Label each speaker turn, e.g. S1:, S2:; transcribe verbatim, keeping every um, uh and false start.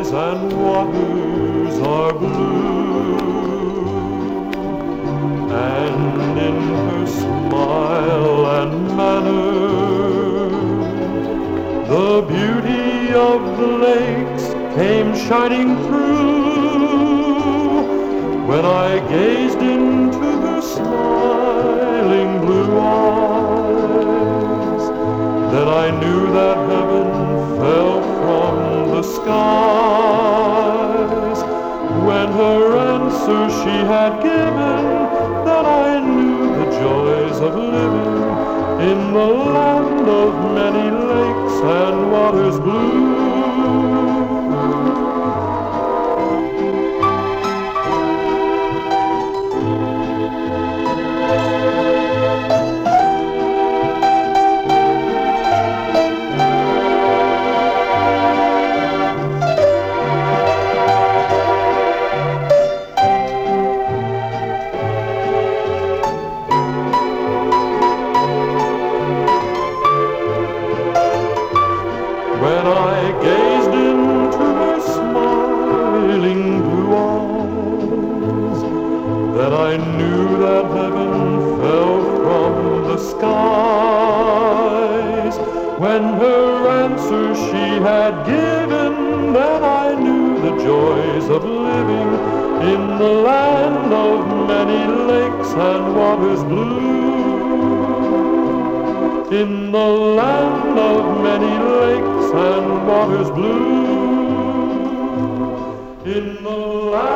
S1: and waters are blue, and in her smile and manner the beauty of the lakes came shining through. When I gazed into her smiling blue eyes, then I knew that heaven fell from the skies. When her answer she had given, then I knew the joys of living in the land of many lakes and waters blue. When I gazed into her smiling blue eyes, then I knew that heaven fell from the skies. When her answer she had given, then I knew the joys of living in the land of many lakes and waters blue. In the land of many lakes and waters blue. In the land